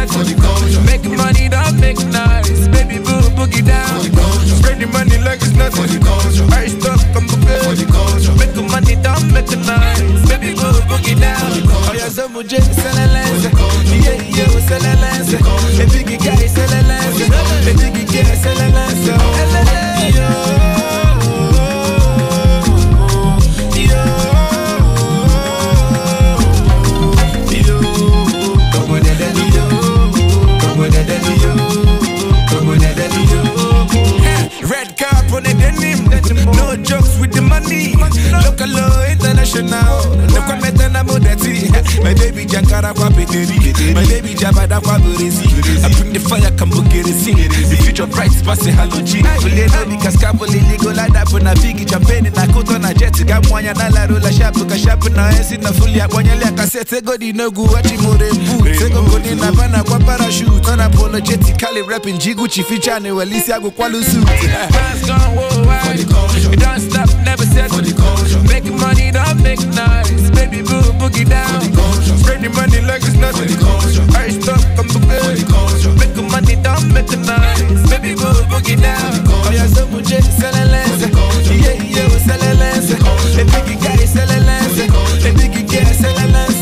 not for the culture. Make money, don't make noise. Baby boo, boogie down. Spread the money like it's not for the culture. I stop, come for the culture. Make money, don't make noise. Baby boo, boogie down. Oh yeah, so much excellence. Yeah, yeah, excellence. A big guy, excellence. A big guy, excellence. Red carp on the denim, no jokes with the money. Local law, international. No comment on modesty. My baby Jankara Kwapeteri, my baby Jabada Kwaburisi. I bring the fire, come book it, sing it. The future bright, passing halogen. Fulena because Capoli legal like that for Navigi, champagne, and I coat on a jet. Got one Yanala Rola Shapuka Shapuna, and sit a fully at one like I said, Segodi no go watching more than food. Segodi in Havana, what parachute, unapologetically rapping Jiguchi feature, and Alicia go Kualu suit. Fans gone worldwide. We don't stop, never said for the culture. Make money, don't make noise. Baby boo, boogie down. Spread the money like it's not for the culture. I stop, come for the culture. Make money, don't make noise. Baby boo, boogie down. Oh yeah, so much excellence. Yeah, yeah, excellence. A big guy, excellence. A big guy, excellence.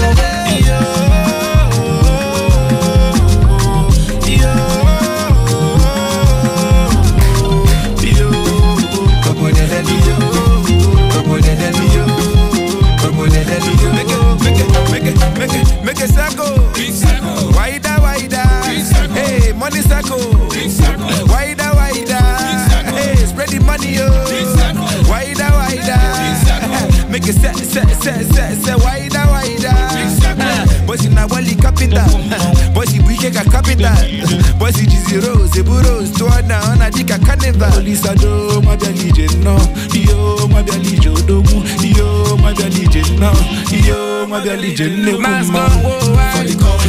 Make a circle, wider, wider. Hey, money circle, wider, wider. Hey, spread the money, yo. Wider, wider. Make a set, wider, wider. Boys in a wally capital, boys in weekend capital, boys in zero, zeburos, to on a dick a carnival. Lisa do my legion, no, yo, my legion, yo, my legion, no, yo, my legion, no. Man's gone worldwide.